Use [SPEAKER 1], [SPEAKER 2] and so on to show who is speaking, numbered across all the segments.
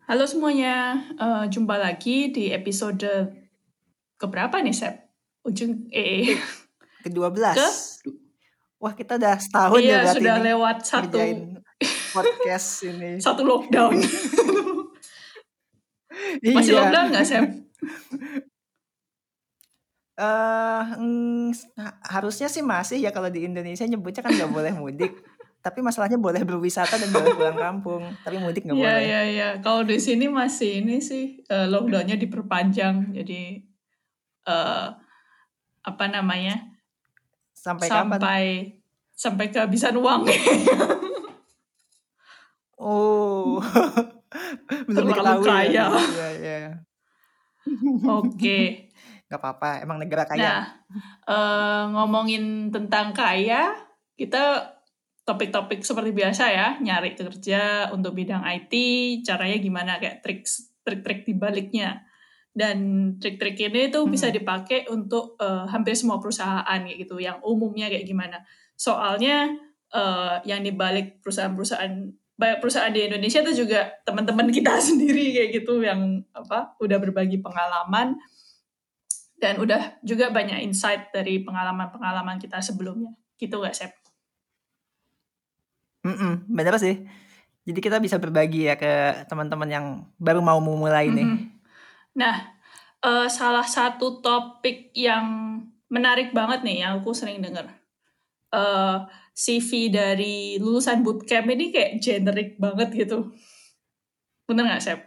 [SPEAKER 1] Halo semuanya, jumpa lagi di episode keberapa nih, Sep?
[SPEAKER 2] Ke-12.
[SPEAKER 1] Ke?
[SPEAKER 2] Wah, kita udah setahun ya
[SPEAKER 1] Iya,
[SPEAKER 2] berarti
[SPEAKER 1] sudah
[SPEAKER 2] nih
[SPEAKER 1] lewat
[SPEAKER 2] ngerjain podcast ini.
[SPEAKER 1] satu lockdown. Masih
[SPEAKER 2] Iya.
[SPEAKER 1] lockdown nggak, Sep?
[SPEAKER 2] Harusnya sih masih ya, kalau di Indonesia nyebutnya kan nggak boleh mudik. Tapi masalahnya boleh berwisata dan boleh pulang kampung, tapi mudik nggak
[SPEAKER 1] Iya,
[SPEAKER 2] boleh.
[SPEAKER 1] iya, iya. Kalau di sini masih ini sih, lockdown-nya diperpanjang. Jadi, eh, apa namanya,
[SPEAKER 2] Sampai kapan?
[SPEAKER 1] sampai kehabisan uang.
[SPEAKER 2] Oh, belum
[SPEAKER 1] Terlalu
[SPEAKER 2] diketahui ya.
[SPEAKER 1] kaya.
[SPEAKER 2] Iya, iya.
[SPEAKER 1] Oke.
[SPEAKER 2] Nggak apa-apa, emang negara kaya.
[SPEAKER 1] Nah, ngomongin tentang kaya, kita topik-topik seperti biasa ya, nyari kerja untuk bidang IT, caranya gimana, kayak trik-trik di baliknya. Dan trik-trik ini tuh bisa dipakai untuk hampir semua perusahaan kayak gitu, yang umumnya kayak gimana. Soalnya yang di balik perusahaan-perusahaan, banyak perusahaan di Indonesia tuh juga teman-teman kita sendiri kayak gitu, yang udah berbagi pengalaman dan udah juga banyak insight dari pengalaman-pengalaman kita sebelumnya. Gitu gak, Sep?
[SPEAKER 2] Bener sih. Jadi kita bisa berbagi ya ke teman-teman yang baru mau memulai nih.
[SPEAKER 1] Nah, salah satu topik yang menarik banget nih yang aku sering denger. CV dari lulusan bootcamp ini kayak generic banget gitu. Bener gak, Sep?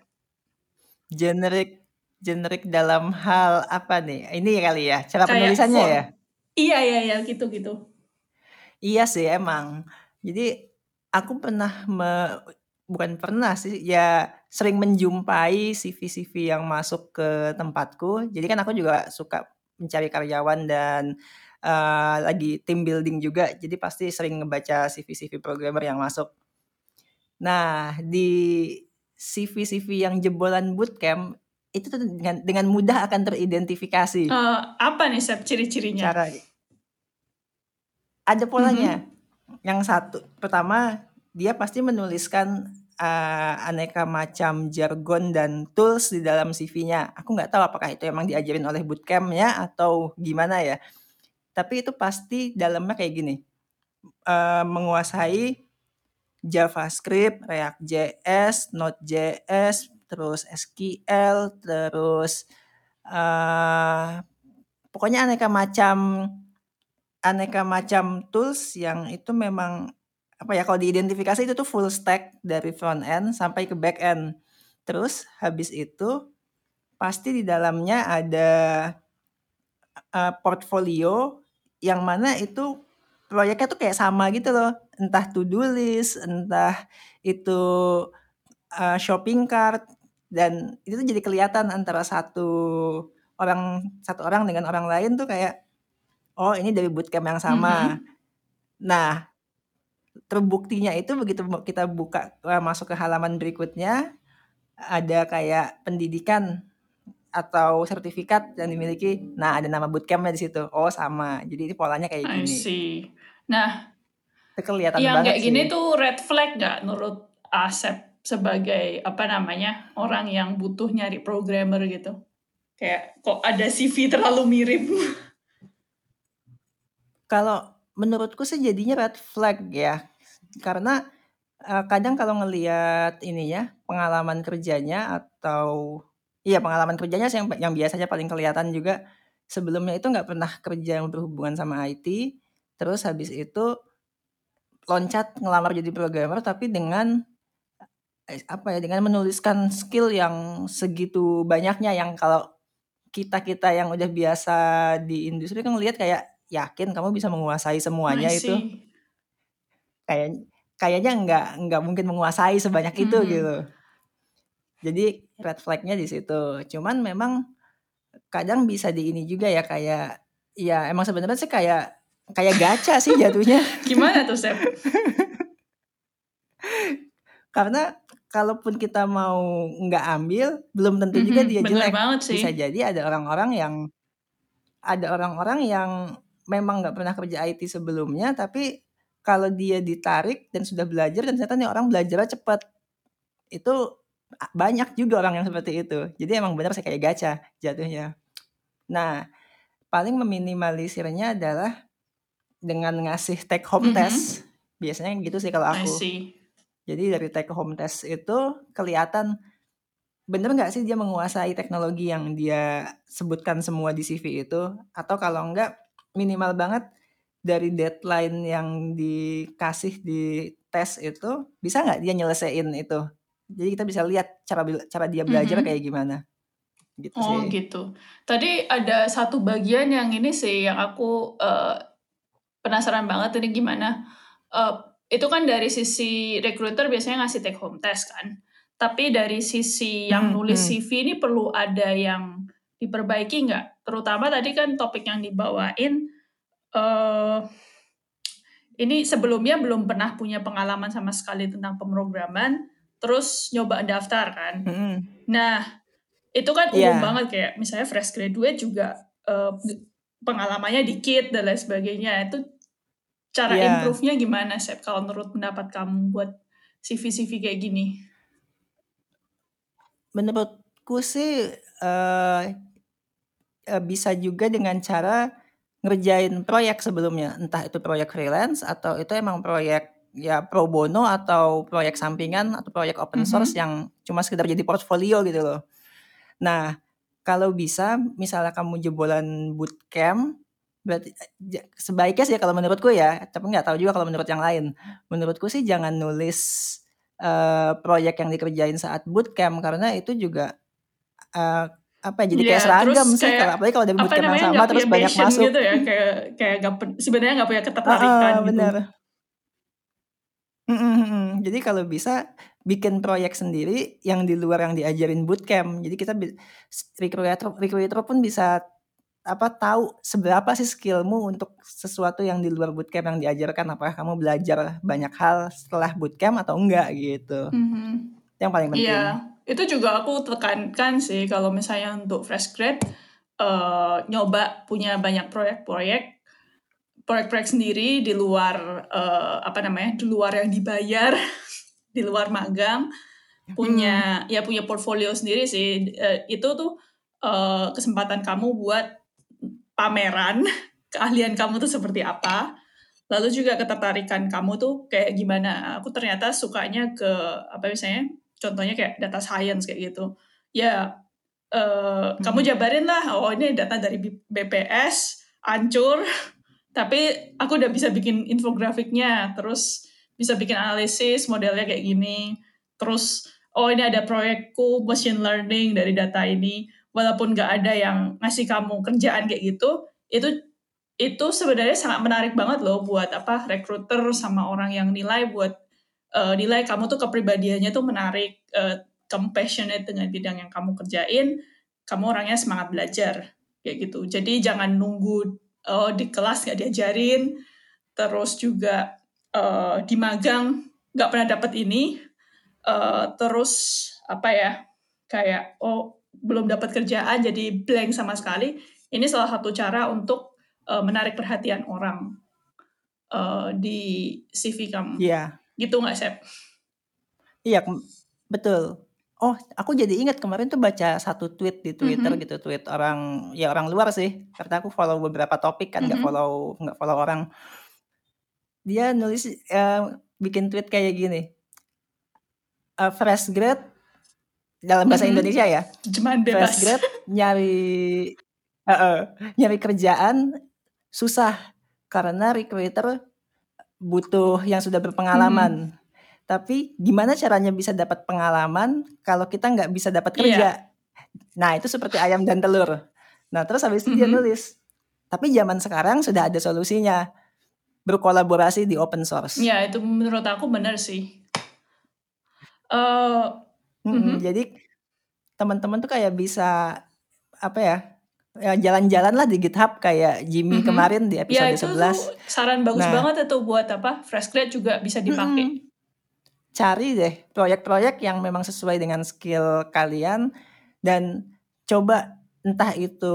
[SPEAKER 2] Generik dalam hal apa nih? Ini kali ya, cara
[SPEAKER 1] Kayak
[SPEAKER 2] penulisannya ya?
[SPEAKER 1] iya, iya, iya, gitu-gitu.
[SPEAKER 2] Iya sih emang. Jadi aku bukan pernah sih, ya sering menjumpai CV-CV yang masuk ke tempatku. Jadi kan aku juga suka mencari karyawan dan lagi team building juga. Jadi pasti sering ngebaca CV-CV programmer yang masuk. Nah, di CV-CV yang jebolan bootcamp itu tuh dengan mudah akan teridentifikasi.
[SPEAKER 1] Apa nih, Sep, ciri-cirinya?
[SPEAKER 2] Cara Ada polanya.
[SPEAKER 1] Mhm.
[SPEAKER 2] Yang satu, pertama dia pasti menuliskan aneka macam jargon dan tools di dalam CV-nya. Aku nggak tahu apakah itu emang diajarin oleh bootcamp-nya atau gimana ya. Tapi itu pasti dalamnya kayak gini, menguasai JavaScript, React.js, Node.js, terus SQL, terus pokoknya aneka macam tools yang itu memang apa ya, kalau diidentifikasi itu tuh full stack dari front end sampai ke back end. Terus habis itu pasti di dalamnya ada portfolio yang mana itu proyeknya tuh kayak sama gitu loh. Entah to do list, entah itu shopping cart, dan itu tuh jadi kelihatan antara satu orang dengan orang lain tuh kayak, oh ini dari bootcamp yang sama.
[SPEAKER 1] Mhm.
[SPEAKER 2] Nah, terbuktinya itu begitu kita buka masuk ke halaman berikutnya, ada kayak pendidikan atau sertifikat yang dimiliki. Nah, ada nama bootcamp-nya di situ. Oh, sama. Jadi ini polanya kayak
[SPEAKER 1] I
[SPEAKER 2] gini.
[SPEAKER 1] see. Nah,
[SPEAKER 2] Itu kelihatan
[SPEAKER 1] yang
[SPEAKER 2] banget
[SPEAKER 1] kayak
[SPEAKER 2] sih.
[SPEAKER 1] gini tuh red flag nggak menurut Asep sebagai orang yang butuh nyari programmer gitu? Kayak kok ada CV terlalu mirip.
[SPEAKER 2] Kalau menurutku sih jadinya red flag ya. Karena kadang kalau ngelihat ini ya, pengalaman kerjanya atau iya pengalaman kerjanya sih yang biasanya paling kelihatan juga. Sebelumnya itu nggak pernah kerja yang berhubungan sama IT, terus habis itu loncat ngelamar jadi programmer tapi dengan apa ya, dengan menuliskan skill yang segitu banyaknya, yang kalau kita-kita yang udah biasa di industri kan ngelihat kayak, yakin kamu bisa menguasai
[SPEAKER 1] I
[SPEAKER 2] semuanya itu?
[SPEAKER 1] see.
[SPEAKER 2] Kayak kayaknya nggak mungkin menguasai sebanyak itu gitu.
[SPEAKER 1] Mhm.
[SPEAKER 2] Jadi red flag-nya di situ. Cuman memang kadang bisa di ini juga ya, kayak ya emang sebenarnya sih kayak kayak gacha sih jatuhnya.
[SPEAKER 1] Gimana tuh, Sep?
[SPEAKER 2] Karena kalaupun kita mau nggak ambil, belum tentu juga dia
[SPEAKER 1] Bener
[SPEAKER 2] jelek.
[SPEAKER 1] banget sih.
[SPEAKER 2] Bisa jadi ada orang-orang yang memang nggak pernah kerja IT sebelumnya, tapi kalau dia ditarik dan sudah belajar dan ternyata nih orang belajarnya cepat, itu banyak juga orang yang seperti itu. Jadi emang benar sih kayak gacha jatuhnya. Nah, paling meminimalisirnya adalah dengan ngasih take home test. Biasanya gitu sih kalau
[SPEAKER 1] I
[SPEAKER 2] aku.
[SPEAKER 1] see.
[SPEAKER 2] Jadi dari take home test itu kelihatan bener nggak sih dia menguasai teknologi yang dia sebutkan semua di CV itu, atau kalau enggak minimal banget dari deadline yang dikasih di tes itu bisa nggak dia nyelesain itu. Jadi kita bisa lihat cara dia belajar kayak gimana gitu
[SPEAKER 1] Oh
[SPEAKER 2] sih.
[SPEAKER 1] gitu. Tadi ada satu bagian yang ini sih yang aku penasaran banget ini gimana. Eh, itu kan dari sisi recruiter biasanya ngasih take home test kan. Tapi dari sisi yang nulis CV ini perlu ada yang diperbaiki nggak? Terutama tadi kan topik yang dibawain, eh ini sebelumnya belum pernah punya pengalaman sama sekali tentang pemrograman, terus nyoba daftar kan. Nah, itu kan umum
[SPEAKER 2] Iya,
[SPEAKER 1] banget kayak misalnya fresh graduate juga pengalamannya dikit dan lain sebagainya. Itu cara
[SPEAKER 2] iya.
[SPEAKER 1] improve-nya gimana, Sep, kalau menurut pendapat kamu buat CV-CV kayak gini?
[SPEAKER 2] Menurutku sih bisa juga dengan cara ngerjain proyek sebelumnya, entah itu proyek freelance atau itu emang proyek ya pro bono atau proyek sampingan atau proyek open source yang cuma sekedar jadi portfolio gitu loh. Nah, kalau bisa misalnya kamu jebolan bootcamp, berarti sebaiknya sih kalau menurutku ya, tapi nggak tahu juga kalau menurut yang lain. Menurutku sih jangan nulis proyek yang dikerjain saat bootcamp karena itu juga apa ya, jadi kayak
[SPEAKER 1] Ya,
[SPEAKER 2] seragam
[SPEAKER 1] terus
[SPEAKER 2] sih
[SPEAKER 1] kayak
[SPEAKER 2] apalagi kalau dari
[SPEAKER 1] apa
[SPEAKER 2] bootcamp yang
[SPEAKER 1] namanya
[SPEAKER 2] sama
[SPEAKER 1] nggak
[SPEAKER 2] terus
[SPEAKER 1] punya
[SPEAKER 2] banyak
[SPEAKER 1] passion
[SPEAKER 2] masuk.
[SPEAKER 1] gitu ya, kayak sebenarnya nggak punya ketertarikan
[SPEAKER 2] Heeh,
[SPEAKER 1] gitu.
[SPEAKER 2] bener. Jadi kalau bisa bikin proyek sendiri yang di luar yang diajarin bootcamp. Jadi kita recruiter pun bisa tahu seberapa sih skillmu untuk sesuatu yang di luar bootcamp yang diajarkan. Apakah kamu belajar banyak hal setelah bootcamp atau enggak gitu. Yang paling penting.
[SPEAKER 1] Iya, itu juga aku tekankan sih kalau misalnya untuk fresh grad nyoba punya banyak proyek-proyek sendiri di luar apa namanya, di luar yang dibayar, di luar magang, punya portfolio sendiri sih. Itu tuh kesempatan kamu buat pameran keahlian kamu tuh seperti apa. Lalu juga ketertarikan kamu tuh kayak gimana. Aku ternyata sukanya ke apa misalnya contohnya kayak data science kayak gitu. Ya kamu jabarin lah, oh ini data dari BPS hancur, tapi aku udah bisa bikin infografiknya, terus bisa bikin analisis modelnya kayak gini, terus oh ini ada proyekku machine learning dari data ini, walaupun nggak ada yang ngasih kamu kerjaan kayak gitu, itu sebenarnya sangat menarik banget loh buat apa recruiter sama orang yang nilai buat nilai kamu tuh kepribadiannya tuh menarik, kamu passionate dengan bidang yang kamu kerjain, kamu orangnya semangat belajar kayak gitu. Jadi jangan nunggu di kelas nggak diajarin, terus juga di magang nggak pernah dapet ini, terus apa ya kayak oh belum dapat kerjaan jadi blank sama sekali. Ini salah satu cara untuk menarik perhatian orang di CV kamu.
[SPEAKER 2] Iya.
[SPEAKER 1] Gitu nggak, Sep?
[SPEAKER 2] Iya, betul. Oh, aku jadi ingat kemarin tuh baca satu tweet di Twitter gitu, tweet orang ya orang luar sih. Karena aku follow beberapa topik kan, nggak follow orang. Dia nulis bikin tweet kayak gini. Fresh grad dalam bahasa Indonesia ya.
[SPEAKER 1] Terjemahan
[SPEAKER 2] Fresh
[SPEAKER 1] bebas.
[SPEAKER 2] grad nyari kerjaan susah karena recruiter butuh yang sudah berpengalaman. Tapi gimana caranya bisa dapat pengalaman kalau kita nggak bisa dapat
[SPEAKER 1] Iya.
[SPEAKER 2] kerja? Nah, itu seperti ayam dan telur. Nah, terus habis itu dia nulis, tapi zaman sekarang sudah ada solusinya, berkolaborasi di open source.
[SPEAKER 1] Ya, itu menurut aku benar sih. Uh,
[SPEAKER 2] Jadi teman-teman tuh kayak bisa apa ya, jalan-jalan lah di GitHub kayak Jimmy kemarin di
[SPEAKER 1] Ya,
[SPEAKER 2] episode
[SPEAKER 1] itu tuh
[SPEAKER 2] 11.
[SPEAKER 1] saran bagus
[SPEAKER 2] Nah,
[SPEAKER 1] banget itu buat apa fresh grad juga bisa dipakai.
[SPEAKER 2] cari deh proyek-proyek yang memang sesuai dengan skill kalian dan coba entah itu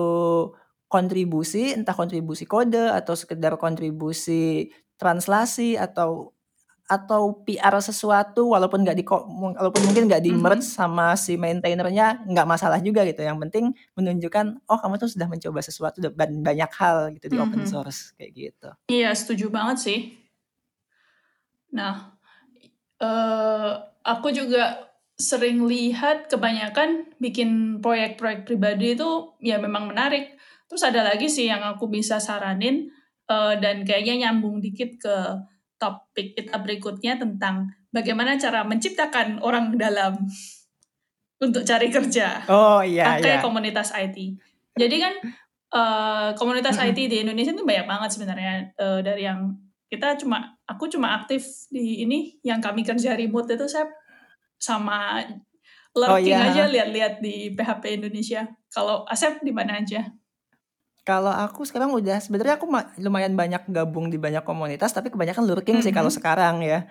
[SPEAKER 2] entah kontribusi kode atau sekedar kontribusi translasi atau atau PR sesuatu walaupun mungkin nggak di-merge sama si maintainernya, nggak masalah juga gitu. Yang penting menunjukkan, oh kamu tuh sudah mencoba sesuatu dan banyak hal gitu di open source kayak gitu.
[SPEAKER 1] Iya, setuju banget sih. Nah, aku juga sering lihat kebanyakan bikin proyek-proyek pribadi itu ya memang menarik. Terus ada lagi sih yang aku bisa saranin, dan kayaknya nyambung dikit ke topik kita berikutnya tentang bagaimana cara menciptakan orang dalam untuk cari kerja
[SPEAKER 2] Oh iya
[SPEAKER 1] pakai
[SPEAKER 2] iya.
[SPEAKER 1] komunitas IT. Jadi kan komunitas IT di Indonesia itu banyak banget sebenarnya, dari yang aku cuma aktif di ini yang kami kerja remote itu saya sama
[SPEAKER 2] Oh
[SPEAKER 1] lurking aja
[SPEAKER 2] iya.
[SPEAKER 1] lihat-lihat di PHP Indonesia. Kalau Asep di mana aja?
[SPEAKER 2] Kalau aku sekarang sebenarnya aku lumayan banyak gabung di banyak komunitas, tapi kebanyakan lurking sih kalau sekarang ya.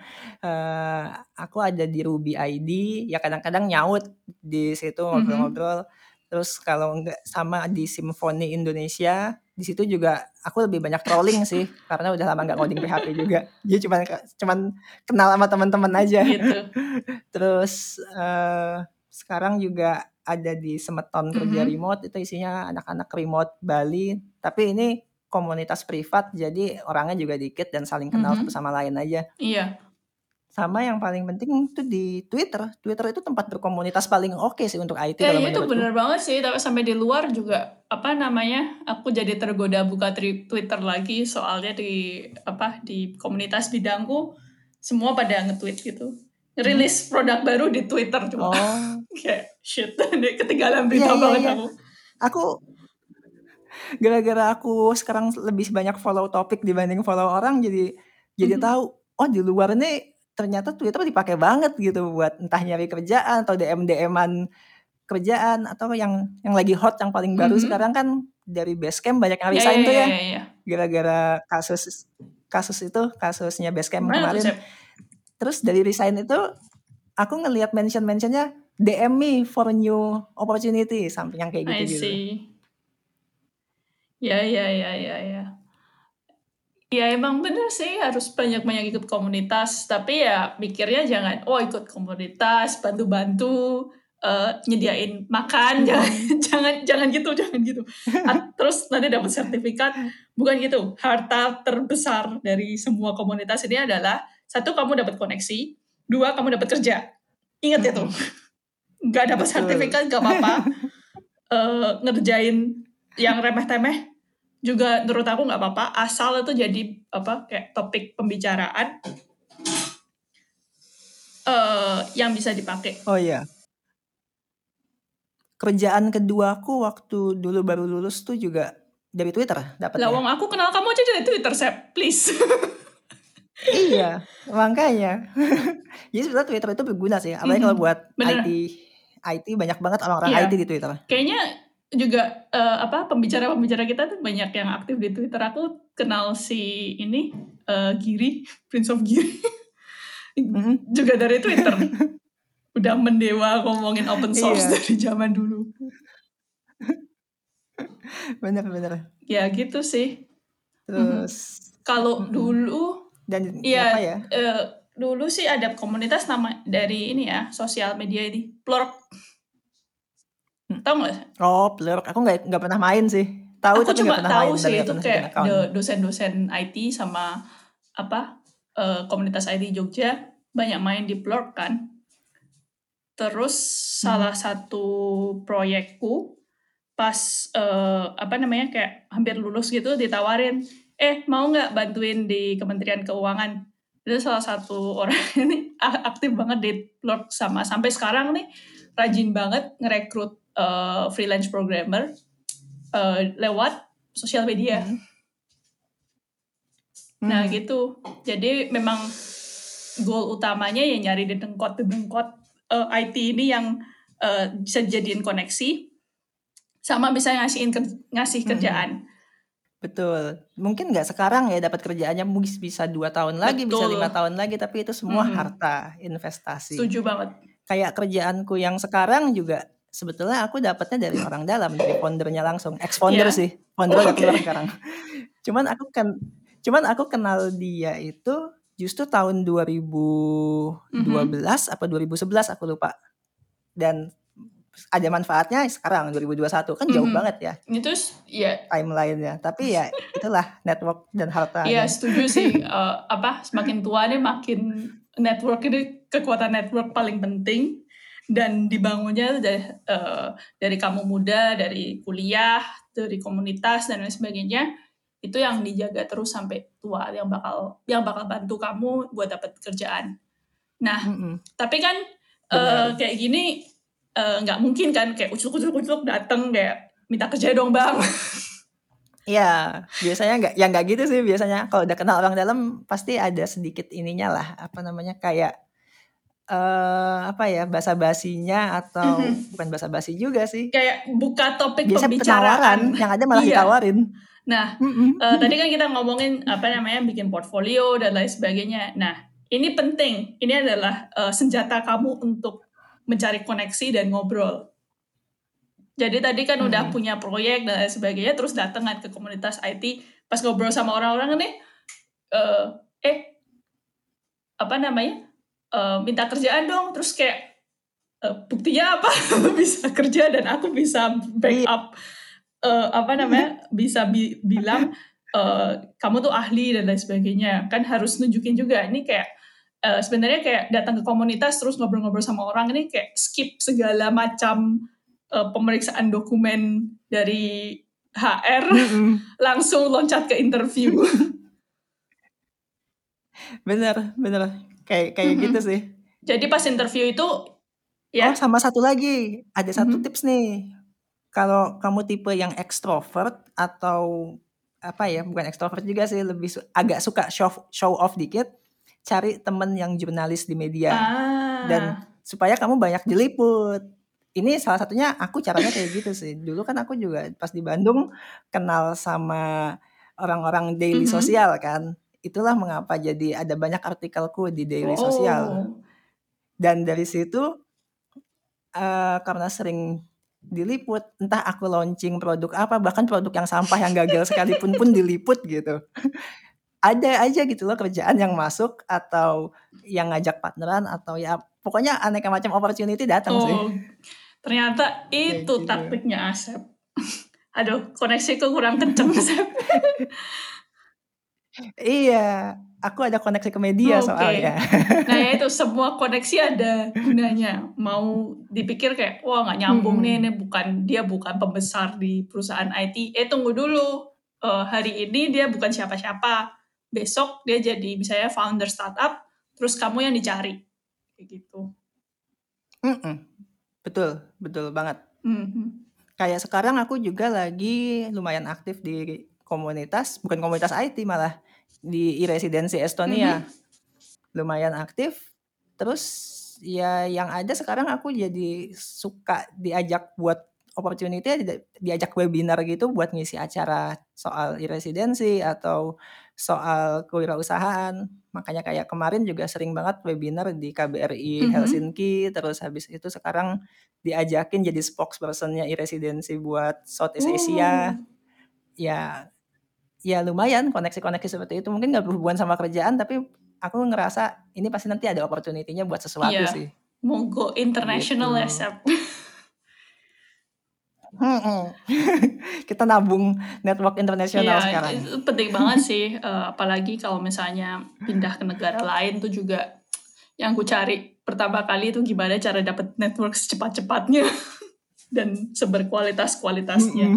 [SPEAKER 2] Aku ada di Ruby ID, ya kadang-kadang nyaut di situ ngobrol-ngobrol. Terus kalau nggak sama di Symfony Indonesia, di situ juga aku lebih banyak trolling sih, karena udah lama nggak ngoding PHP juga. Jadi cuman kenal sama teman-teman aja.
[SPEAKER 1] Gitu.
[SPEAKER 2] Terus sekarang juga ada di Semeton Kerja Remote, itu isinya anak-anak remote Bali, tapi ini komunitas privat jadi orangnya juga dikit dan saling kenal satu sama lain aja.
[SPEAKER 1] Iya.
[SPEAKER 2] Sama yang paling penting itu di Twitter. Twitter itu tempat berkomunitas paling oke sih untuk IT
[SPEAKER 1] Ya
[SPEAKER 2] kalau
[SPEAKER 1] itu
[SPEAKER 2] menurutku.
[SPEAKER 1] bener banget sih, tapi sampai di luar juga aku jadi tergoda buka Twitter lagi soalnya di komunitas bidangku semua pada nge-tweet gitu. Rilis produk baru di Twitter coba.
[SPEAKER 2] Oh.
[SPEAKER 1] Kayak shit, ketinggalan
[SPEAKER 2] Iya
[SPEAKER 1] berita
[SPEAKER 2] iya
[SPEAKER 1] banget
[SPEAKER 2] iya.
[SPEAKER 1] aku.
[SPEAKER 2] Gara-gara aku sekarang lebih banyak follow topik dibanding follow orang, jadi tahu, oh di luar nih ternyata Twitter dipakai banget gitu buat entah nyari kerjaan atau DM-an kerjaan, atau yang lagi hot yang paling baru sekarang kan dari Basecamp banyak yang resign tuh ya.
[SPEAKER 1] Ya.
[SPEAKER 2] Gara-gara kasusnya Basecamp
[SPEAKER 1] Gimana tuh,
[SPEAKER 2] kemarin.
[SPEAKER 1] Sep?
[SPEAKER 2] Terus dari resign itu aku ngelihat mentionnya DM me for new opportunity, samping yang kayak
[SPEAKER 1] I
[SPEAKER 2] gitu-gitu.
[SPEAKER 1] see. Ya. Ya emang bener sih harus banyak-banyak ikut komunitas, tapi ya mikirnya jangan ikut komunitas bantu-bantu nyediain makan, jangan gitu. Terus nanti dapat sertifikat, bukan gitu. Harta terbesar dari semua komunitas ini adalah satu, kamu dapat koneksi, dua, kamu dapat kerja. Ingat itu. Nggak dapat sertifikat nggak apa-apa. Ngerjain yang remeh-temeh juga menurut aku nggak apa-apa, asal itu jadi kayak topik pembicaraan yang bisa dipakai.
[SPEAKER 2] Oh iya. Kerjaan keduaku waktu dulu baru lulus tuh juga dari Twitter dapatnya.
[SPEAKER 1] Lawang aku kenal kamu aja dari Twitter, Sep, please.
[SPEAKER 2] Iya, makanya. Jadi sebenarnya Twitter itu berguna sih, apalagi kalau buat IT banyak banget orang-orang IT di Twitter.
[SPEAKER 1] Kayaknya juga pembicara-pembicara kita tuh banyak yang aktif di Twitter. Aku kenal si ini Giri, Prince of Giri. Juga dari Twitter. Udah mendewa ngomongin open source dari zaman dulu.
[SPEAKER 2] Bener.
[SPEAKER 1] Ya gitu sih.
[SPEAKER 2] Terus
[SPEAKER 1] kalau dulu
[SPEAKER 2] dan
[SPEAKER 1] ya,
[SPEAKER 2] apa ya?
[SPEAKER 1] Dulu sih ada komunitas nama dari ini ya, sosial media ini, Plurk. Tahu nggak?
[SPEAKER 2] Oh, Plurk. Aku nggak pernah main sih. Tahu
[SPEAKER 1] Aku
[SPEAKER 2] tapi nggak
[SPEAKER 1] cuma
[SPEAKER 2] pernah
[SPEAKER 1] tahu
[SPEAKER 2] main dan
[SPEAKER 1] sih
[SPEAKER 2] nggak
[SPEAKER 1] itu
[SPEAKER 2] pernah bikin
[SPEAKER 1] kayak
[SPEAKER 2] account.
[SPEAKER 1] dosen-dosen IT sama komunitas IT Jogja banyak main di Plurk kan. Terus salah satu proyekku pas kayak hampir lulus gitu ditawarin, mau nggak bantuin di Kementerian Keuangan? Itu salah satu orang ini aktif banget di Plurk sampai sekarang nih rajin banget ngerekrut freelance programmer lewat sosial media. Nah gitu. Jadi memang goal utamanya ya nyari dedengkot IT ini yang bisa jadiin koneksi sama bisa ngasih kerjaan.
[SPEAKER 2] Betul. Mungkin nggak sekarang ya dapat kerjaannya, bisa 2 tahun lagi, bisa 5 tahun lagi, tapi itu semua harta investasi.
[SPEAKER 1] Setuju banget.
[SPEAKER 2] Kayak kerjaanku yang sekarang juga sebetulnya aku dapatnya dari orang dalam, dari foundernya langsung, ex-founder sih. Founder udah keluar sekarang. Cuman aku kenal dia itu justru tahun 2012 apa 2011 aku lupa. Dan ada manfaatnya sekarang 2021 kan jauh banget ya
[SPEAKER 1] Itu ya
[SPEAKER 2] timeline-nya. Tapi ya itulah network dan
[SPEAKER 1] iya
[SPEAKER 2] hartanya.
[SPEAKER 1] setuju sih. Semakin tua nih makin network ini kekuatan network paling penting dan dibangunnya dari kamu muda, dari kuliah, dari komunitas dan lain sebagainya. Itu yang dijaga terus sampai tua, yang bakal bantu kamu buat dapat kerjaan. Nah, tapi kan
[SPEAKER 2] Benar.
[SPEAKER 1] kayak gini nggak mungkin kan kayak ucuk dateng kayak minta kerja dong bang.
[SPEAKER 2] Iya, biasanya nggak gitu sih biasanya. Kalau udah kenal orang dalam pasti ada sedikit ininya lah, apa namanya kayak apa ya basa-basinya atau bukan basa-basi juga sih.
[SPEAKER 1] Kayak buka topik
[SPEAKER 2] Biasa
[SPEAKER 1] pembicaraan.
[SPEAKER 2] penawaran, yang ada malah
[SPEAKER 1] Iya.
[SPEAKER 2] ditawarin.
[SPEAKER 1] Nah, tadi kan kita ngomongin bikin portfolio dan lain sebagainya. Nah, ini penting. Ini adalah senjata kamu untuk mencari koneksi dan ngobrol. Jadi tadi kan udah punya proyek dan lain sebagainya, terus datangan ke komunitas IT, pas ngobrol sama orang-orang nih, minta kerjaan dong, terus kayak buktinya apa? Bisa kerja dan aku bisa backup bisa bilang kamu tuh ahli dan lain sebagainya. Kan harus nunjukin juga ini kayak sebenarnya kayak datang ke komunitas terus ngobrol-ngobrol sama orang ini kayak skip segala macam pemeriksaan dokumen dari HR langsung loncat ke interview.
[SPEAKER 2] Bener. Kayak gitu sih.
[SPEAKER 1] Jadi pas interview itu ya.
[SPEAKER 2] Oh, sama satu lagi. Ada satu tips nih. Kalau kamu tipe yang ekstrovert atau apa ya, bukan ekstrovert juga sih, lebih agak suka show off dikit, cari temen yang jurnalis di media. Dan supaya kamu banyak diliput. Ini salah satunya aku caranya kayak gitu sih. Dulu kan aku juga pas di Bandung kenal sama orang-orang daily sosial kan. Itulah mengapa jadi ada banyak artikelku di daily sosial. Dan dari situ karena sering diliput, entah aku launching produk apa, bahkan produk yang sampah yang gagal sekalipun pun diliput gitu. Ada aja gitu loh kerjaan yang masuk atau yang ngajak partneran atau ya pokoknya aneka macam opportunity datang sih.
[SPEAKER 1] Ternyata
[SPEAKER 2] Kayak
[SPEAKER 1] itu
[SPEAKER 2] gitu.
[SPEAKER 1] taktiknya Asep. Aduh, koneksiku kurang kenceng Asep.
[SPEAKER 2] Iya, aku ada koneksi ke media soalnya.
[SPEAKER 1] Nah ya itu semua koneksi ada gunanya. Mau dipikir kayak wah nggak nyambung nih, ini bukan pembesar di perusahaan IT. Tunggu dulu. Hari ini dia bukan siapa-siapa. Besok dia jadi misalnya founder startup, terus kamu yang dicari. Kayak gitu.
[SPEAKER 2] Betul banget. Kayak sekarang aku juga lagi lumayan aktif di komunitas, bukan komunitas IT malah, di e-residency Estonia. Lumayan aktif, terus ya yang ada sekarang aku jadi suka diajak buat opportunity, diajak webinar gitu buat ngisi acara soal e-residency atau soal kewirausahaan. Makanya kayak kemarin juga sering banget webinar di KBRI Helsinki, terus habis itu sekarang diajakin jadi spokesperson-nya e-residency buat Southeast Asia. Ya lumayan koneksi-koneksi seperti itu. Mungkin nggak berhubungan sama kerjaan, tapi aku ngerasa ini pasti nanti ada opportunity-nya buat sesuatu sih.
[SPEAKER 1] Mau go international
[SPEAKER 2] Gitu.
[SPEAKER 1] ya, Sep.
[SPEAKER 2] Kita nabung network internasional sekarang.
[SPEAKER 1] Itu penting banget sih. Apalagi kalau misalnya pindah ke negara lain tuh juga yang ku cari pertama kali itu gimana cara dapet network secepat-cepatnya dan seberkualitas-kualitasnya.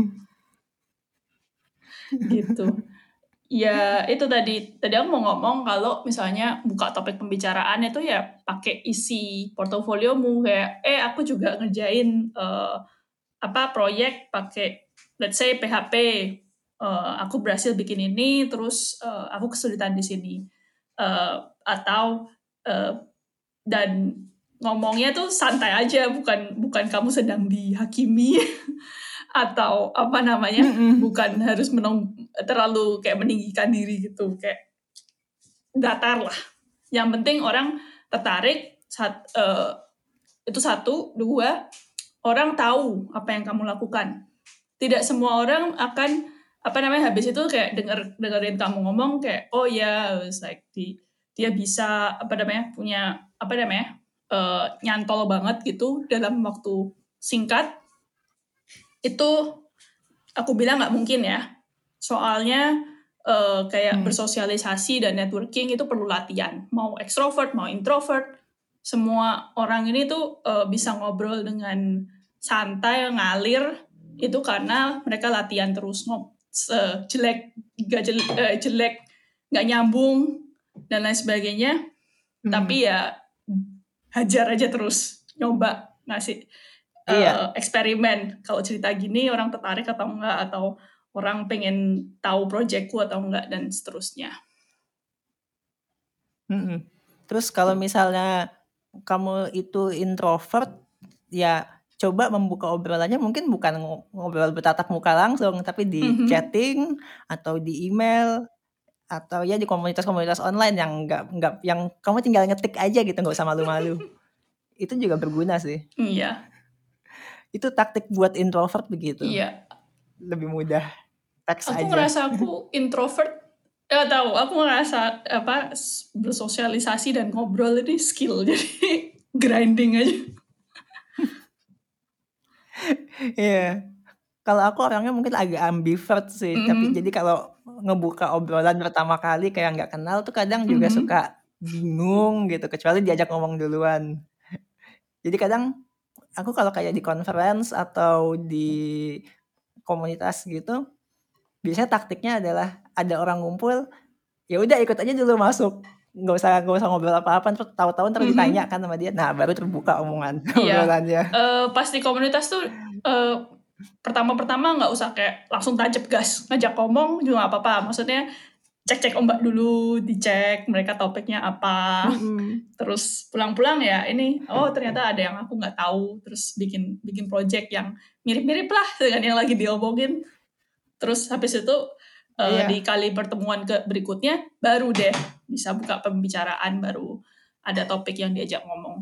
[SPEAKER 1] Gitu. Ya itu tadi aku mau ngomong kalau misalnya buka topik pembicaraan itu ya pakai isi portofoliomu kayak aku juga ngerjain proyek pakai let's say PHP, aku berhasil bikin ini terus aku kesulitan di sini, atau dan ngomongnya tuh santai aja, bukan kamu sedang dihakimi atau bukan harus terlalu kayak meninggikan diri gitu, kayak datar lah. Yang penting orang tertarik, itu satu, dua, orang tahu apa yang kamu lakukan. Tidak semua orang akan habis itu kayak dengerin kamu ngomong kayak oh ya, it's like dia bisa punya nyantol banget gitu dalam waktu singkat, itu aku bilang nggak mungkin ya. Soalnya kayak bersosialisasi dan networking itu perlu latihan. Mau ekstrovert, mau introvert, semua orang ini tuh bisa ngobrol dengan santai, ngalir, itu karena mereka latihan terus. Jelek, nggak nyambung, dan lain sebagainya. Tapi ya hajar aja terus, nyoba ngasih eksperimen. Kalau cerita gini orang tertarik atau enggak, atau orang pengen tahu proyekku atau enggak, dan seterusnya.
[SPEAKER 2] Terus kalau misalnya kamu itu introvert, ya coba membuka obrolannya mungkin bukan ngobrol bertatap muka langsung, tapi di chatting atau di email atau ya di komunitas-komunitas online yang nggak yang kamu tinggal ngetik aja gitu, nggak usah malu-malu. Itu juga berguna sih.
[SPEAKER 1] Iya.
[SPEAKER 2] Itu taktik buat introvert begitu.
[SPEAKER 1] Iya.
[SPEAKER 2] Lebih mudah. Teks
[SPEAKER 1] Aku
[SPEAKER 2] aja.
[SPEAKER 1] ngerasa aku introvert. Gak tahu, aku ngerasa bersosialisasi dan ngobrol ini skill, jadi grinding aja.
[SPEAKER 2] Iya. Kalau aku orangnya mungkin agak ambivert sih, tapi jadi kalau ngebuka obrolan pertama kali kayak nggak kenal tuh kadang juga suka bingung gitu, kecuali diajak ngomong duluan. Jadi kadang aku kalau kayak di conference atau di komunitas gitu, biasanya taktiknya adalah ada orang ngumpul, ya udah ikut aja dulu masuk, nggak usah ngobrol apa-apa, tahu-tahu ntar ditanya kan sama dia, nah baru terbuka omongan obrolannya.
[SPEAKER 1] Pas di komunitas tuh pertama-pertama nggak usah kayak langsung tancap gas ngajak ngomong juga nggak apa-apa, maksudnya cek-cek ombak dulu, dicek mereka topiknya apa, terus pulang-pulang ya ini ternyata ada yang aku nggak tahu, terus bikin project yang mirip-mirip lah dengan yang lagi diomongin, terus habis itu di kali pertemuan berikutnya baru deh bisa buka pembicaraan, baru ada topik yang diajak ngomong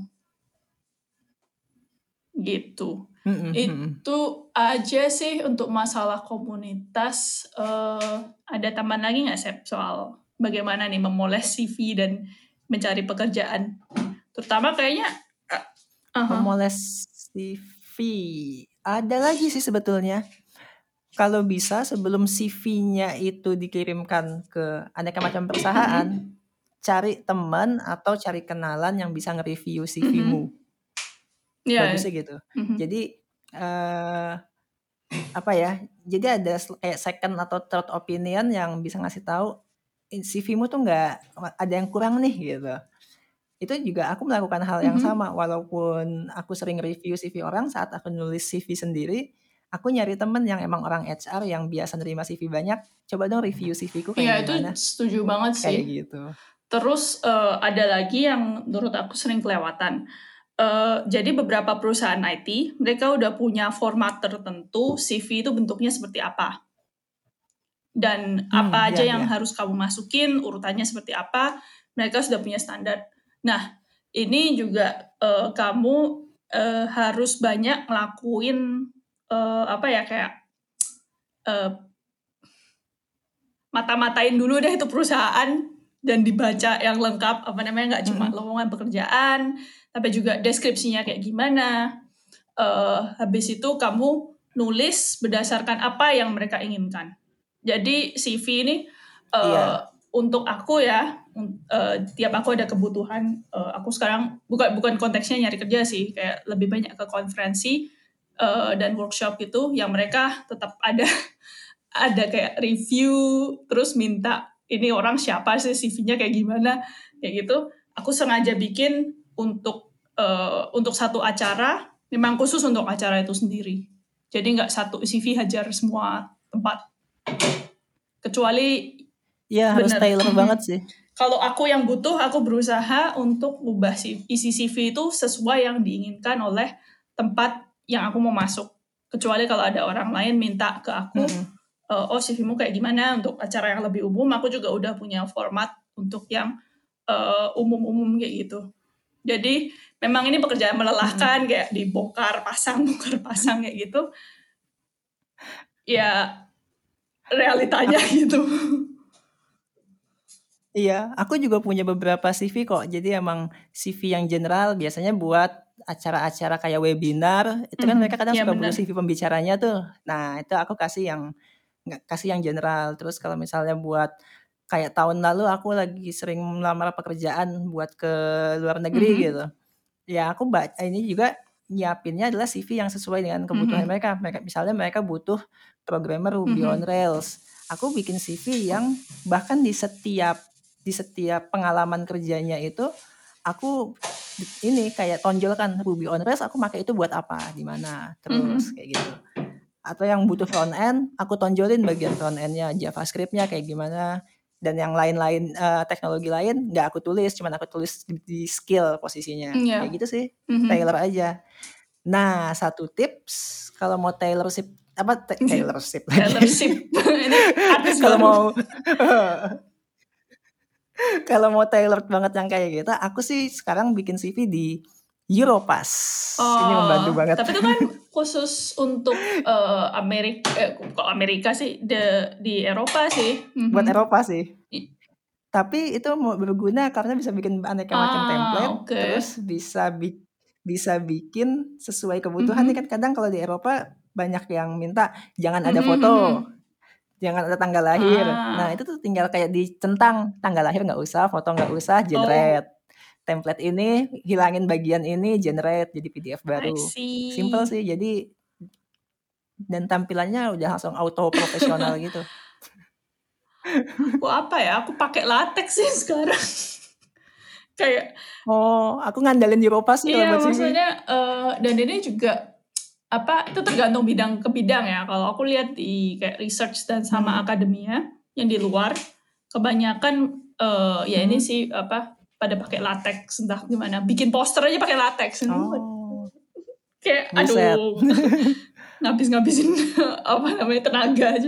[SPEAKER 1] gitu. Itu aja sih untuk masalah komunitas. Ada tambahan lagi nggak, Sep, soal bagaimana nih memoles CV dan mencari pekerjaan? Terutama kayaknya
[SPEAKER 2] memoles CV. Ada lagi sih sebetulnya. Kalau bisa sebelum CV-nya itu dikirimkan ke aneka macam perusahaan, cari teman atau cari kenalan yang bisa nge-review CV-mu. Bagusnya gitu. Jadi apa ya? Jadi ada kayak second atau third opinion yang bisa ngasih tahu CV-mu tuh nggak ada yang kurang nih gitu. Itu juga aku melakukan hal yang sama, walaupun aku sering review CV orang, saat aku nulis CV sendiri, aku nyari temen yang emang orang HR yang biasa nerima CV banyak, coba dong review CV-ku kayak gimana.
[SPEAKER 1] Itu setuju banget sih.
[SPEAKER 2] Kayak gitu.
[SPEAKER 1] Terus ada lagi yang menurut aku sering kelewatan. Jadi beberapa perusahaan IT, mereka udah punya format tertentu CV itu bentuknya seperti apa. Dan apa aja yang harus kamu masukin, urutannya seperti apa, mereka sudah punya standar. Nah, ini juga kamu harus banyak ngelakuin mata-matain dulu deh itu perusahaan dan dibaca yang lengkap, nggak cuma lowongan pekerjaan, tapi juga deskripsinya kayak gimana. Habis itu kamu nulis berdasarkan apa yang mereka inginkan. Jadi CV ini untuk aku ya, tiap aku ada kebutuhan, aku sekarang bukan konteksnya nyari kerja sih, kayak lebih banyak ke konferensi dan workshop gitu, yang mereka tetap ada kayak review, terus minta ini orang siapa sih, CV-nya kayak gimana, kayak gitu. Aku sengaja bikin untuk satu acara, memang khusus untuk acara itu sendiri. Jadi nggak satu CV hajar semua tempat. Kecuali
[SPEAKER 2] harus tailor banget sih.
[SPEAKER 1] Kalau aku yang butuh, aku berusaha untuk ubah isi CV itu sesuai yang diinginkan oleh tempat yang aku mau masuk. Kecuali kalau ada orang lain minta ke aku, CV-mu kayak gimana untuk acara yang lebih umum, aku juga udah punya format untuk yang umum-umum kayak gitu. Jadi memang ini pekerjaan melelahkan, kayak dibongkar pasang kayak gitu. Ya realitanya gitu.
[SPEAKER 2] Iya, aku juga punya beberapa CV kok. Jadi emang CV yang general biasanya buat acara-acara kayak webinar, itu kan mereka kadang
[SPEAKER 1] Ya
[SPEAKER 2] suka butuh
[SPEAKER 1] benar.
[SPEAKER 2] CV pembicaranya tuh. Nah, itu aku kasih yang general. Terus kalau misalnya buat kayak tahun lalu aku lagi sering melamar pekerjaan buat ke luar negeri gitu. Ya aku ini juga nyiapinnya adalah CV yang sesuai dengan kebutuhan mereka. Misalnya mereka butuh programmer Ruby on Rails. Aku bikin CV yang bahkan di setiap pengalaman kerjanya itu aku ini kayak tonjolkan Ruby on Rails aku pakai itu buat apa, di mana, terus kayak gitu. Atau yang butuh front end, aku tonjolin bagian front end-nya, JavaScript-nya kayak gimana, dan yang lain-lain teknologi lain nggak aku tulis, cuman aku tulis di skill posisinya. Kayak
[SPEAKER 1] Iya.
[SPEAKER 2] gitu sih, tailor aja. Nah, satu tips kalau mau tailorship tailorship lagi.
[SPEAKER 1] Taylor Swift. Ini artis
[SPEAKER 2] Kalau
[SPEAKER 1] baru.
[SPEAKER 2] mau kalau mau tailored banget yang kayak gitu, aku sih sekarang bikin CV di Europass. Ini membantu
[SPEAKER 1] Oh,
[SPEAKER 2] banget.
[SPEAKER 1] tapi itu kan khusus untuk Amerika, kok Amerika sih, di Eropa sih.
[SPEAKER 2] Buat Eropa sih.
[SPEAKER 1] I-
[SPEAKER 2] Tapi itu mau berguna karena bisa bikin aneka macam template,
[SPEAKER 1] Oke.
[SPEAKER 2] terus bisa bikin sesuai kebutuhan nih kan kadang kalau di Eropa banyak yang minta jangan ada foto, jangan ada tanggal lahir. Nah, itu tuh tinggal kayak dicentang, tanggal lahir nggak usah, foto nggak usah,
[SPEAKER 1] Oh,
[SPEAKER 2] generate. Template ini, hilangin bagian ini, generate jadi PDF
[SPEAKER 1] I
[SPEAKER 2] baru. Simple
[SPEAKER 1] see.
[SPEAKER 2] sih, jadi dan tampilannya udah langsung auto profesional gitu.
[SPEAKER 1] Aku apa ya? Aku pakai latex sih sekarang. Kayak
[SPEAKER 2] Oh, aku ngandalin Europass sih kalau
[SPEAKER 1] iya,
[SPEAKER 2] buat CV.
[SPEAKER 1] maksudnya dan ini juga apa itu tergantung bidang ke bidang ya. Kalau aku lihat di kayak research dan sama
[SPEAKER 2] Mhm,
[SPEAKER 1] akademia yang di luar, kebanyakan ya ini
[SPEAKER 2] mhm.
[SPEAKER 1] sih apa pada pakai latex entah gimana. Bikin poster aja pakai latex.
[SPEAKER 2] Oh,
[SPEAKER 1] Kayak
[SPEAKER 2] buset.
[SPEAKER 1] aduh ngabis-ngabisin apa namanya tenaga aja.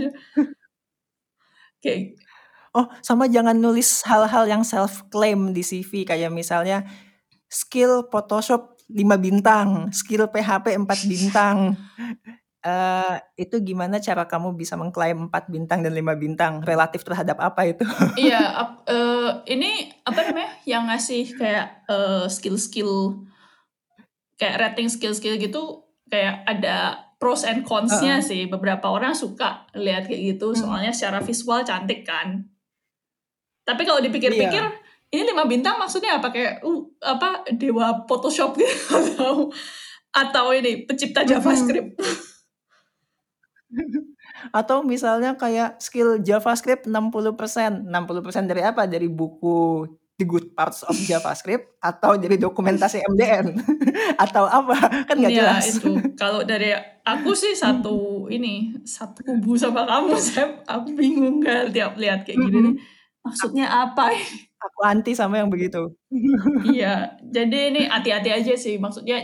[SPEAKER 1] Kayak
[SPEAKER 2] Oh, sama jangan nulis hal-hal yang self claim di CV kayak misalnya skill Photoshop 5 bintang, skill PHP 4 bintang. Itu gimana cara kamu bisa mengklaim 4 bintang dan 5 bintang? Relatif terhadap apa itu?
[SPEAKER 1] iya, ini apa namanya yang ngasih kayak skill-skill kayak rating skill-skill gitu kayak ada pros and cons-nya
[SPEAKER 2] Heeh,
[SPEAKER 1] sih. Beberapa orang suka lihat kayak gitu
[SPEAKER 2] mhm,
[SPEAKER 1] soalnya secara visual cantik kan. Tapi kalau dipikir-pikir
[SPEAKER 2] iya,
[SPEAKER 1] ini 5 bintang maksudnya apa kayak apa dewa Photoshop gitu atau ini pencipta
[SPEAKER 2] mhm.
[SPEAKER 1] JavaScript.
[SPEAKER 2] Atau misalnya kayak skill JavaScript 60%. 60% dari apa? Dari buku The Good Parts of JavaScript atau dari dokumentasi MDN? Atau apa? Kan nggak
[SPEAKER 1] Ya
[SPEAKER 2] jelas.
[SPEAKER 1] itu kalau dari aku sih satu kubu sama kamu Sam. Aku bingung kan tiap lihat kayak gini nih.
[SPEAKER 2] Mhm.
[SPEAKER 1] Maksudnya apa?
[SPEAKER 2] Aku anti sama yang begitu.
[SPEAKER 1] Iya, jadi ini hati-hati aja sih. Maksudnya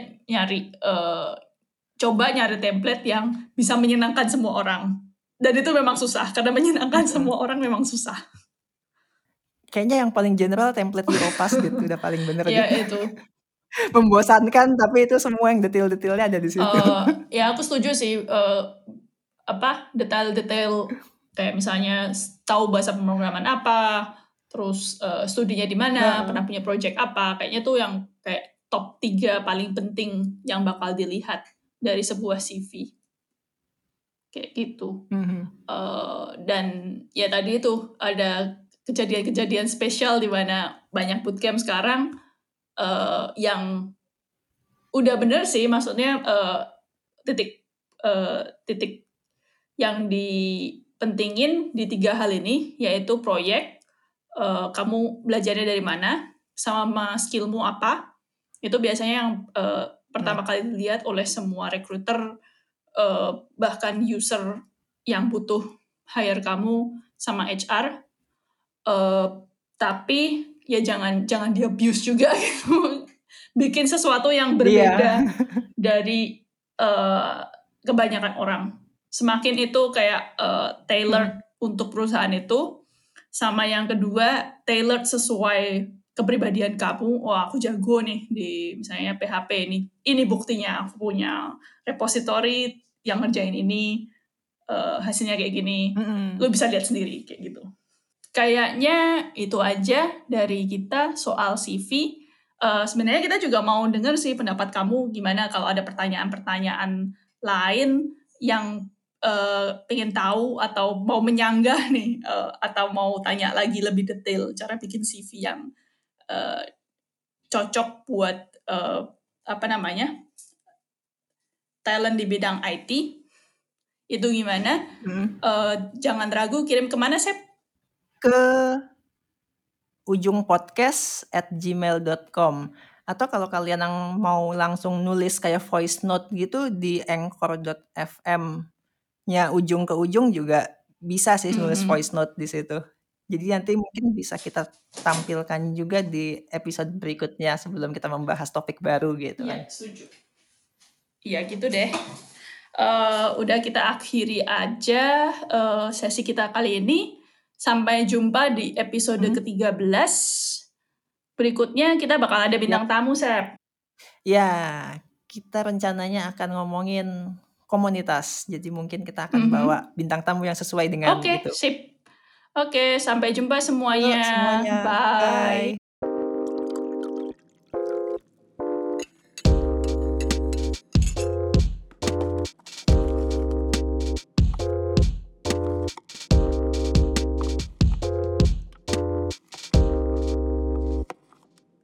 [SPEAKER 1] coba nyari template yang bisa menyenangkan semua orang. Dan itu memang susah karena menyenangkan
[SPEAKER 2] Mhm.
[SPEAKER 1] semua orang memang susah.
[SPEAKER 2] Kayaknya yang paling general template Europass deh, udah paling bener
[SPEAKER 1] Ya
[SPEAKER 2] gitu.
[SPEAKER 1] itu.
[SPEAKER 2] Membosankan, tapi itu semua yang detail-detailnya ada di situ.
[SPEAKER 1] Ya aku setuju sih apa detail-detail kayak misalnya tahu bahasa pemrograman apa, terus studinya di mana,
[SPEAKER 2] Heeh.
[SPEAKER 1] pernah punya project apa, kayaknya tuh yang kayak top 3 paling penting yang bakal dilihat dari sebuah CV kayak gitu.
[SPEAKER 2] Mhm.
[SPEAKER 1] Dan ya tadi itu ada kejadian-kejadian spesial di mana banyak bootcamp sekarang yang udah bener sih, maksudnya titik titik yang dipentingin di 3 hal ini, yaitu proyek, kamu belajarnya dari mana, sama skillmu apa. Itu biasanya yang
[SPEAKER 2] Mmm,
[SPEAKER 1] pertama kali dilihat oleh semua recruiter, bahkan user yang butuh hire kamu sama HR. Eee, tapi ya jangan jangan di-abuse juga gitu. Bikin sesuatu yang
[SPEAKER 2] iya.
[SPEAKER 1] berbeda dari eee, kebanyakan orang. Semakin itu kayak tailored
[SPEAKER 2] Mhm,
[SPEAKER 1] untuk perusahaan itu, sama yang kedua tailored sesuai kepribadian kamu. Wah, aku jago nih di misalnya PHP ini. Ini buktinya aku punya repository yang ngerjain ini, hasilnya kayak gini.
[SPEAKER 2] mhm.
[SPEAKER 1] Lu bisa lihat sendiri kayak gitu. kayaknya itu aja dari kita soal CV. Sebenarnya kita juga mau dengar sih pendapat kamu gimana kalau ada pertanyaan-pertanyaan lain yang pengen tahu atau mau menyanggah nih, atau mau tanya lagi lebih detail cara bikin CV yang cocok buat talent di bidang IT. Itu gimana? Jangan ragu, kirim kemana, Sep?
[SPEAKER 2] Ke ujungpodcast@gmail.com. Atau kalau kalian yang mau langsung nulis kayak voice note gitu di anchor.fm-nya Ujung ke Ujung juga bisa sih nulis voice note di situ. Jadi nanti mungkin bisa kita tampilkan juga di episode berikutnya sebelum kita membahas topik baru gitu kan.
[SPEAKER 1] Iya, setuju. Iya, gitu deh. Udah kita akhiri aja sesi kita kali ini. Sampai jumpa di episode ke-13. Berikutnya kita bakal ada bintang tamu, Sep.
[SPEAKER 2] Ya, kita rencananya akan ngomongin komunitas. Jadi mungkin kita akan bawa bintang tamu yang sesuai dengan
[SPEAKER 1] Oke,
[SPEAKER 2] itu.
[SPEAKER 1] sip. Oke, sampai jumpa semuanya.
[SPEAKER 2] Yuk semuanya,
[SPEAKER 1] Bye.
[SPEAKER 2] bye.